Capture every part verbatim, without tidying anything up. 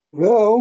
זהו,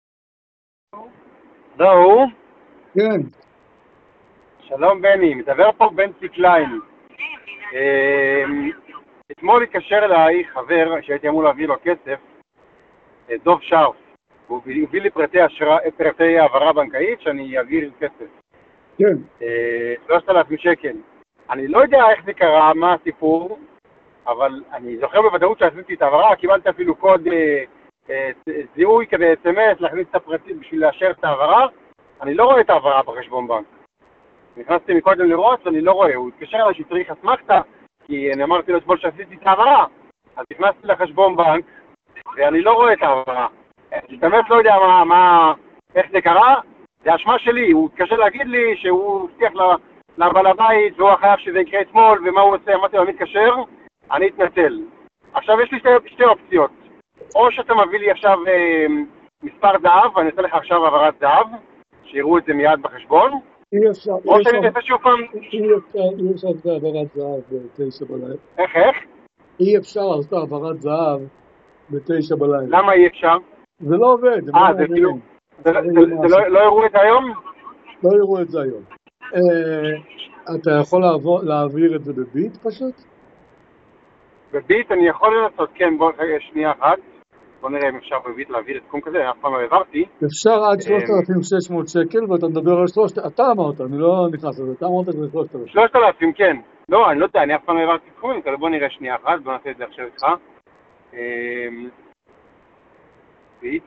זהו, כן, שלום בני, מדבר פה בנצי קליין. אה, אתמול התקשר אליי חבר שהייתי אמור להביא לו כסף, אה, דוב שרף, והוא הביא לי פרטי, אשרה, פרטי העברה בנקאית שאני אעביר כסף, כן. אה, שלושת אלפים שקל. אני לא יודע איך זה קרה, מה הסיפור, אבל אני זוכר בוודאות שעשיתי את העברה, קיבלתי אפילו קוד אה, אה, זיהוי כדי אס אם אס, להכניס את הפרטים בשביל לאשר את העברה. אני לא רואה את העברה בחשבון בנק. נכנסתי מקודם לראות ואני לא רואה, הוא התקשר אליי שצריך אסמכתה, כי אני אמרתי לו אתמול שעשיתי את העברה, אז נכנסתי לחשבון בנק ואני לא רואה את העברה. אני באמת לא יודע מה, מה, איך זה קרה, זה אשמה שלי, הוא התקשר להגיד לי שהוא הבטיח לבעל הבית והוא חייב שזה יקרה אתמול ומה הוא עושה, אמרתי לו אני מתקשר, אני אתנצל. עכשיו יש לי שתי, שתי אופציות, או שאתה מביא לי עכשיו אה, מספר זהב ואני אעשה לך עכשיו העברת זהב, שיראו את זה מיד בחשבון, אי אפשר, או אי אפשר, שאני אעשה שוב פעם. אי אפשר, אי אפשר לעשות העברת זהב בתשע בלילה. איך, איך? אי אפשר לעשות העברת זהב בתשע בלילה. למה אי אפשר? זה לא עובד, הם לא אה, זה כאילו, מעבירים. זה זה זה- זה לא לא הראו את זה היום? לא יראו את זה היום. אה, אתה יכול לעבור- להעביר את זה בביט פשוט? בביט אני יכול לנסות, כן, בוא רגע שנייה אחת. בוא נראה אם אפשר בביט להעביר את סכום כזה, אף פעם לא העברתי. אפשר עד אמ, שלושת אלפים ושש מאות שקל, ואתה מדבר על שלושת, אתה אמרת, אני לא נכנס לזה, אתה אמרת שזה שלושת אלפים. שלושת אלפים, כן. לא, אני לא יודע, אני אף פעם לא העברתי סכומים, אבל בוא נראה שנייה אחת, בוא נעשה את זה עכשיו איתך. אמ, ביט.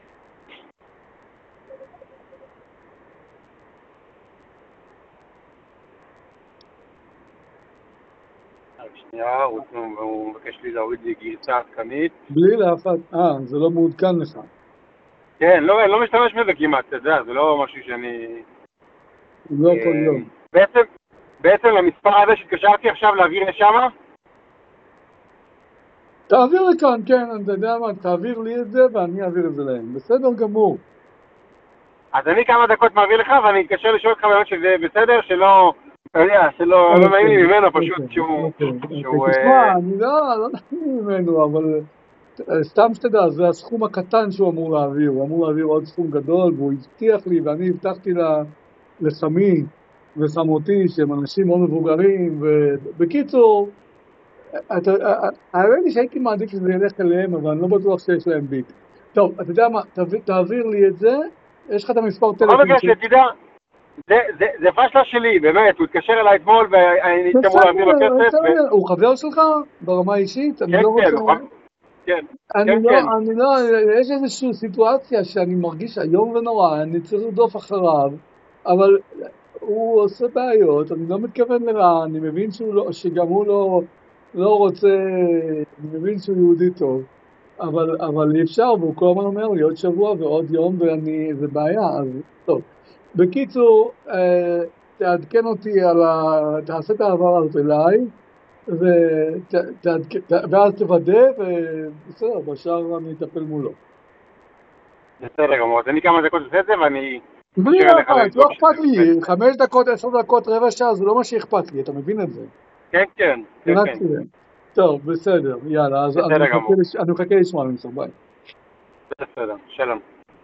רק שנייה, הוא הוא מבקש לי להוריד לי גרסה עדכנית. בלי להפת, אה, זה לא מעודכן לך. כן, לא, אני לא משתמש בזה כמעט, אתה יודע, זה לא משהו שאני... לא כל יום. בעצם, בעצם למספר הזה שהתקשרתי עכשיו להעביר לשמה? תעביר לכאן, כן, אתה יודע מה, תעביר לי את זה ואני אעביר את זה להם. בסדר גמור. אז אני כמה דקות מעביר לך ואני אתקשר לשאול אותך באמת שזה בסדר, שלא, אתה יודע, שלא לא נעים לי ממנו פשוט שהוא... שהוא... תשמע, אני לא, לא נעים ממנו, אבל סתם שתדע, זה הסכום הקטן שהוא אמור להעביר, הוא אמור להעביר עוד סכום גדול, והוא הבטיח לי, ואני הבטחתי לחמי וחמותי, שהם אנשים מאוד מבוגרים, ובקיצור, האמת היא שהייתי מעדיף שזה ילך אליהם, אבל אני לא בטוח שיש להם ביט. טוב, אתה יודע מה, תעביר לי את זה, יש לך את המספר טלפון. בכל מקרה שתדע, זה פשלה שלי, באמת, הוא התקשר אליי אתמול ואני הייתי אמור להעביר לו כסף. הוא חבר שלך ברמה אישית? כן, כן, כן. אני לא, אני לא, יש איזושהי סיטואציה שאני מרגיש היום ונורא, אני צריך לרדוף אחריו, אבל הוא עושה בעיות, אני לא מתכוון לרע, אני מבין שהוא לא, שגם הוא לא, לא רוצה, אני מבין שהוא יהודי טוב, אבל, אבל אי אפשר, והוא כל הזמן אומר לי עוד שבוע ועוד יום, ואני, זה בעיה, אז טוב. בקיצור, אה, תעדכן אותי על ה... תעשה את העבר הזאת אליי, ות, ת, ואז תוודא, ובסדר, בשאר אני אטפל מולו. בסדר גמור, אז אני כמה דקות עושה את זה ואני... בלי לחץ, לא אכפת לי, חמש דקות, עשר דקות, רבע שעה, זה לא מה שאכפת לי, אתה מבין את זה? כן, כן, כן, כן. טוב, בסדר, יאללה, אז אני מחכה לשמוע ממך, ביי. בסדר, שלום.